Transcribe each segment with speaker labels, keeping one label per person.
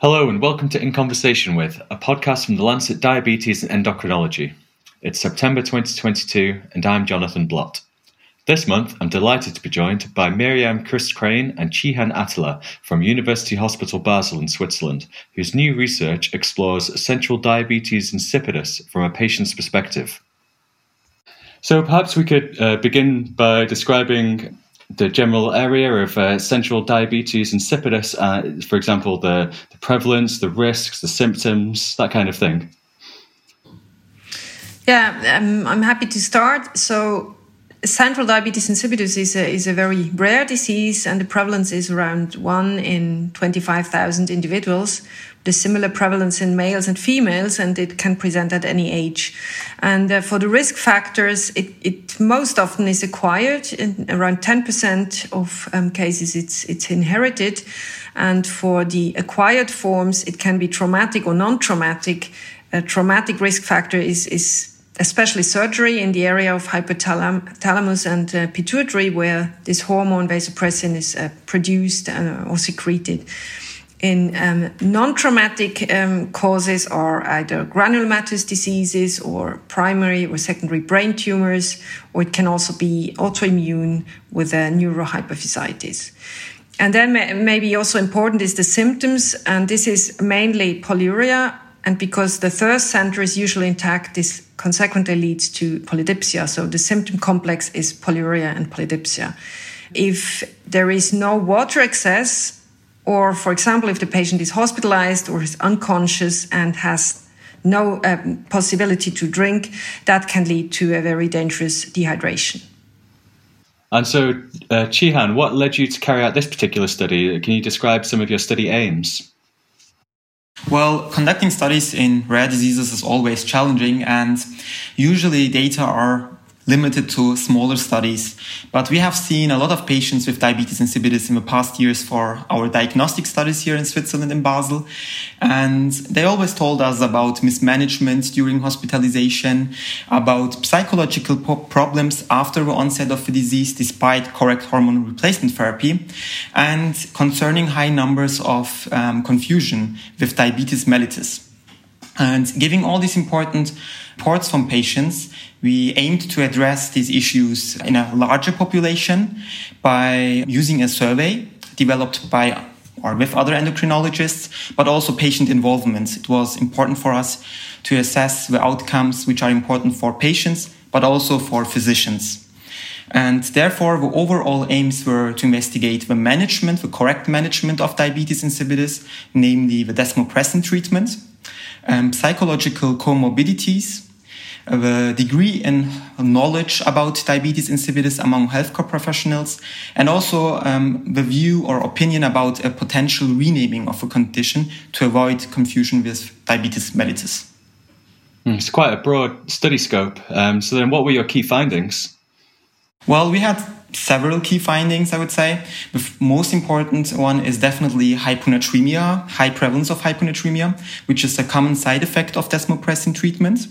Speaker 1: Hello and welcome to In Conversation With, a podcast from the Lancet Diabetes and Endocrinology. It's September 2022 and I'm Jonathan Blott. This month I'm delighted to be joined by Miriam Christ-Crane and Cihan Attila from University Hospital Basel in Switzerland, whose new research explores central diabetes insipidus from a patient's perspective. So perhaps we could begin by describing the general area of central diabetes insipidus, for example, the prevalence, the risks, the symptoms, that kind of thing.
Speaker 2: Yeah, I'm happy to start. So central diabetes insipidus is a very rare disease, and the prevalence is around 1 in 25,000 individuals. There's similar prevalence in males and females, and it can present at any age. And for the risk factors, it most often is acquired. In around 10% of cases, it's inherited. And for the acquired forms, it can be traumatic or non-traumatic. A traumatic risk factor is especially surgery in the area of hypothalamus and pituitary, where this hormone vasopressin is produced or secreted. In non-traumatic causes are either granulomatous diseases or primary or secondary brain tumors, or it can also be autoimmune with neurohypophysitis. And then maybe also important is the symptoms, and this is mainly polyuria, and because the thirst center is usually intact, this consequently leads to polydipsia. So the symptom complex is polyuria and polydipsia. If there is no water excess, or, for example, if the patient is hospitalized or is unconscious and has no possibility to drink, that can lead to a very dangerous dehydration.
Speaker 1: And so, Cihan, what led you to carry out this particular study? Can you describe some of your study aims?
Speaker 3: Well, conducting studies in rare diseases is always challenging, and usually data are limited to smaller studies. But we have seen a lot of patients with diabetes insipidus in the past years for our diagnostic studies here in Switzerland in Basel. And they always told us about mismanagement during hospitalization, about psychological problems after the onset of the disease despite correct hormone replacement therapy, and concerning high numbers of confusion with diabetes mellitus. And giving all these important reports from patients, we aimed to address these issues in a larger population by using a survey developed by or with other endocrinologists, but also patient involvement. It was important for us to assess the outcomes which are important for patients, but also for physicians. And therefore, the overall aims were to investigate the correct management of diabetes insipidus, namely the desmopressin treatment, psychological comorbidities, the degree in knowledge about diabetes insipidus among healthcare professionals, and also the view or opinion about a potential renaming of a condition to avoid confusion with diabetes mellitus.
Speaker 1: It's quite a broad study scope. So then what were your key findings?
Speaker 3: Well, we had several key findings, I would say. The most important one is definitely hyponatremia, high prevalence of hyponatremia, which is a common side effect of desmopressin treatment.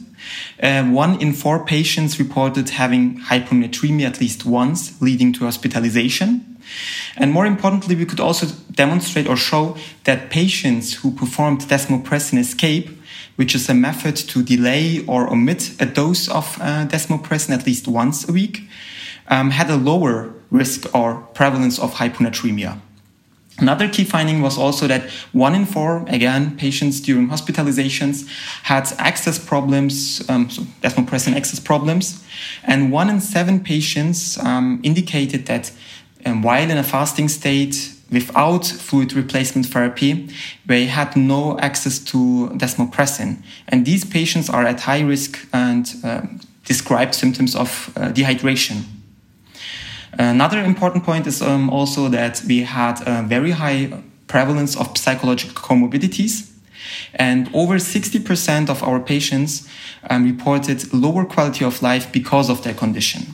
Speaker 3: 1 in 4 patients reported having hyponatremia at least once, leading to hospitalization. And more importantly, we could also demonstrate or show that patients who performed desmopressin escape, which is a method to delay or omit a dose of desmopressin at least once a week, had a lower risk or prevalence of hyponatremia. Another key finding was also that 1 in 4, again, patients during hospitalizations had access problems, so desmopressin access problems, and 1 in 7 patients indicated that while in a fasting state without fluid replacement therapy, they had no access to desmopressin. And these patients are at high risk and described symptoms of dehydration. Another important point is also that we had a very high prevalence of psychological comorbidities, and over 60% of our patients reported lower quality of life because of their condition.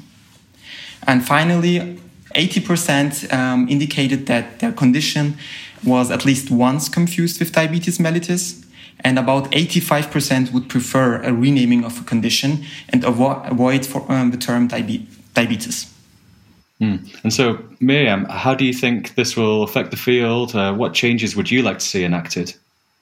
Speaker 3: And finally, 80% indicated that their condition was at least once confused with diabetes mellitus, and about 85% would prefer a renaming of a condition and avoid the term diabetes.
Speaker 1: And so, Miriam, how do you think this will affect the field? What changes would you like to see enacted?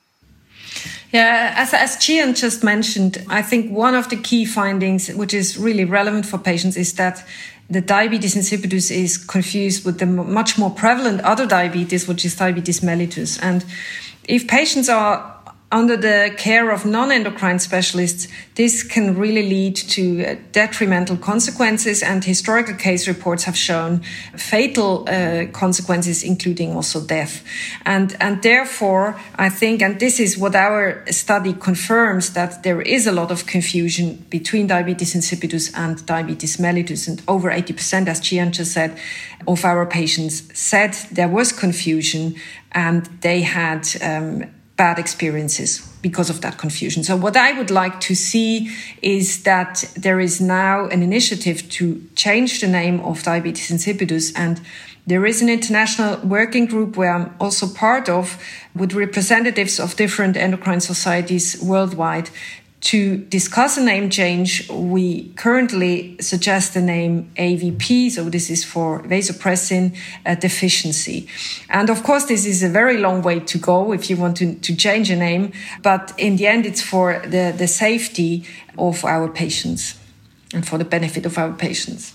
Speaker 2: Yeah, as Gian just mentioned, I think one of the key findings, which is really relevant for patients, is that the diabetes insipidus is confused with the much more prevalent other diabetes, which is diabetes mellitus. And if patients are under the care of non-endocrine specialists, this can really lead to detrimental consequences, and historical case reports have shown fatal consequences, including also death. And therefore, I think, and this is what our study confirms, that there is a lot of confusion between diabetes insipidus and diabetes mellitus. And over 80%, as Gian just said, of our patients said there was confusion and they had bad experiences because of that confusion. So what I would like to see is that there is now an initiative to change the name of diabetes insipidus, and there is an international working group where I'm also part of, with representatives of different endocrine societies worldwide, to discuss a name change. We currently suggest the name AVP, so this is for vasopressin deficiency. And of course, this is a very long way to go if you want to change a name, but in the end, it's for the safety of our patients and for the benefit of our patients.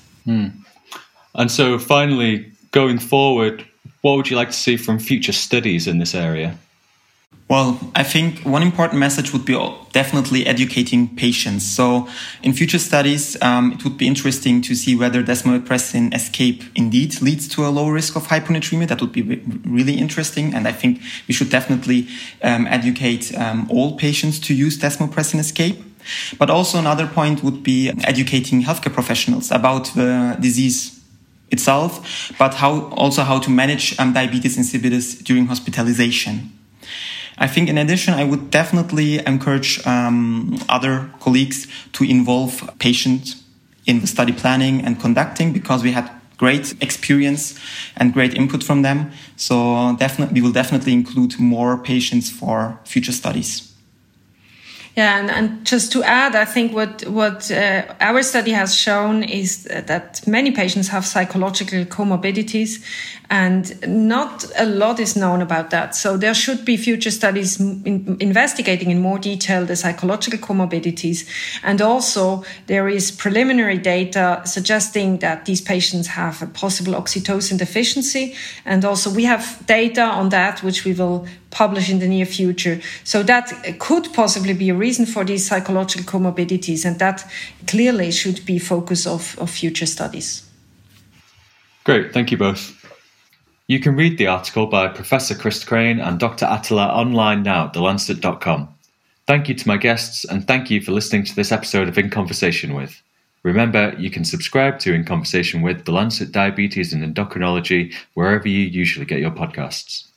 Speaker 1: And so finally, going forward, what would you like to see from future studies in this area?
Speaker 3: Well, I think one important message would be definitely educating patients. So in future studies, it would be interesting to see whether desmopressin escape indeed leads to a low risk of hyponatremia. That would be really interesting. And I think we should definitely educate all patients to use desmopressin escape. But also another point would be educating healthcare professionals about the disease itself, but how to manage diabetes insipidus during hospitalization. I think in addition, I would definitely encourage other colleagues to involve patients in the study planning and conducting, because we had great experience and great input from them. So we will definitely include more patients for future studies.
Speaker 2: Yeah, and just to add, I think what our study has shown is that many patients have psychological comorbidities, and not a lot is known about that. So there should be future studies investigating in more detail the psychological comorbidities. And also there is preliminary data suggesting that these patients have a possible oxytocin deficiency. And also we have data on that, which we will publish in the near future. So that could possibly be a reason for these psychological comorbidities, and that clearly should be focus of future studies.
Speaker 1: Great, thank you both. You can read the article by Professor Chris Crane and Dr. Attila online now at thelancet.com. Thank you to my guests, and thank you for listening to this episode of In Conversation With. Remember, you can subscribe to In Conversation With, The Lancet Diabetes and Endocrinology, wherever you usually get your podcasts.